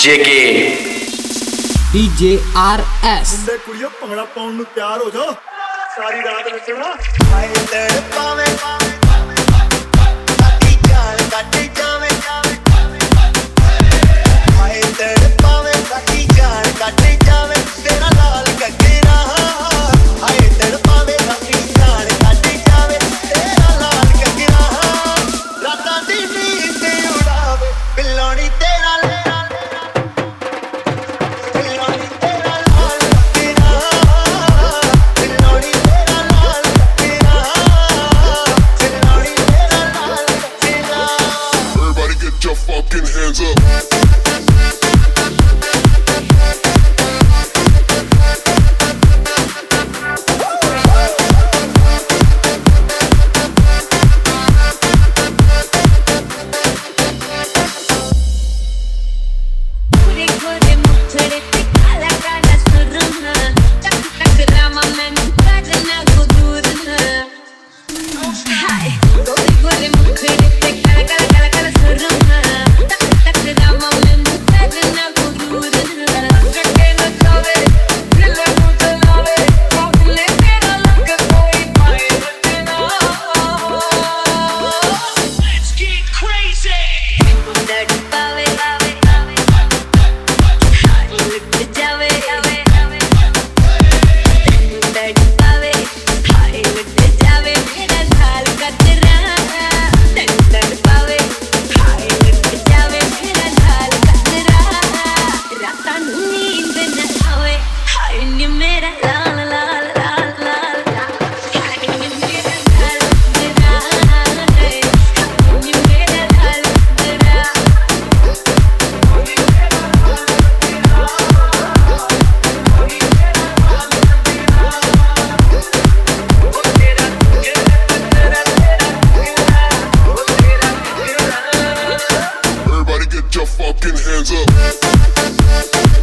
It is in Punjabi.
जेके DJ RS ਮੁੰਡੇ ਕੁੜੀਓ ਭੰਗੜਾ ਪਾਉਣ ਨੂੰ ਤਿਆਰ ਹੋ ਜਾਓ ਸਾਰੀ ਰਾਤ ਨੱਚਣਾ ਹਾਏ ਤੜ ਪਾਵੇ ਸਾਡੀ ਜਾਨ ਕੱਟ ਜਾਵੇ ਹਾਏ ਤੜ ਪਾਵੇ ਸਾਡੀ ਜਾਨ ਕੱਟ ਜਾਵੇ ਤੇਰਾ ਲਾਲ ਗੱਗਰਾ ਹਾਏ ਤੜ ਪਾਵੇ ਸਾਡੀ ਜਾਨ ਕੱਟ ਜਾਵੇ ਤੇਰਾ ਲਾਲ ਗੱਗਰਾ ਰਾਤਾਂ ਦੀ ਨੀਂਦ ਉਡਾਵੇ ਬਿੱਲੋਣੀ ਤੇਰਾ fucking hands up. Everybody get your fucking hands up.